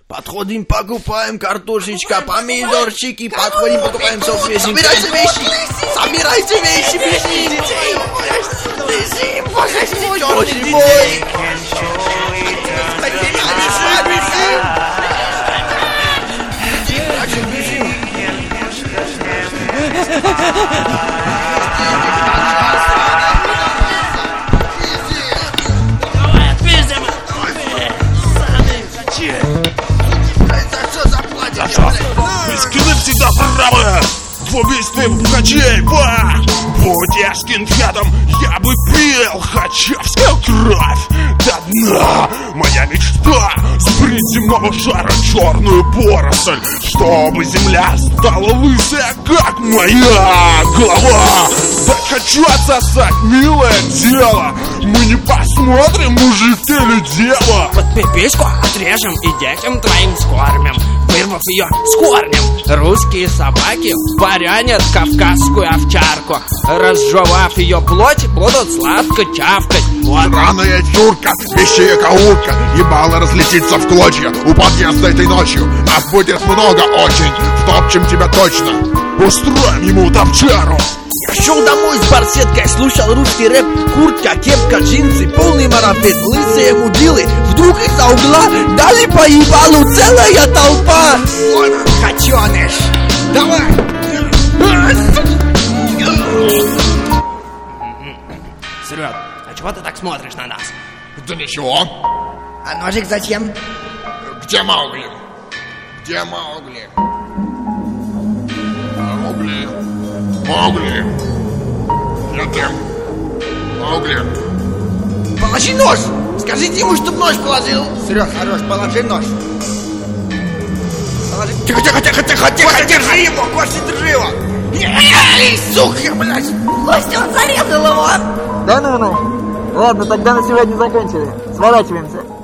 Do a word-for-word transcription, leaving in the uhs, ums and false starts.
Подходим, покупаем картошечка, помидорчики, подходим, покупаем все свеженькое. Собирайте вещи! Собирайте вещи, бежите! Бежим, боже мой! Скины всегда правы в убийстве Хачеева. Будь я скинхедом, я бы пил хачевскую кровь до дна. Моя мечта — сбрить земного шара черную поросль, чтобы земля стала лысая, как моя голова. Так хочу отсосать, милое дело. Мы не посмотрим, мужик ты или дева. Под пипиську отрежем и детям твоим скормим, вырвав ее с корнем. Русские собаки барянят кавказскую овчарку, разжевав ее плоть, будут сладко чавкать. Вот. Сраная тюрка, вещая каурка, ебало разлетится в клочья у подъезда этой ночью. Нас будет много очень, втопчем тебя точно, устроим ему топчару. Я шел домой с барсеткой, слушал русский рэп, куртка, кепка, джинсы, полный марафет, лысые мудилы. Вдруг из-за угла дали по ебалу целая толпа. Ой, хаченыш, давай! Серег, а чего ты так смотришь на нас? Да ничего. А ножик зачем? Где Маугли? Где Маугли? Маугли? Маугли? Я где? Маугли? Положи нож! Скажите ему, чтоб нож положил. Серег, хорош, положи нож. Положи. Тихо, тихо, тихо, тихо, тихо, держи его, Костя, держи его. Эй, сука, блядь! Костя, он зарезал его! Да ну-ну. Ладно, тогда на сегодня закончили. Сворачиваемся.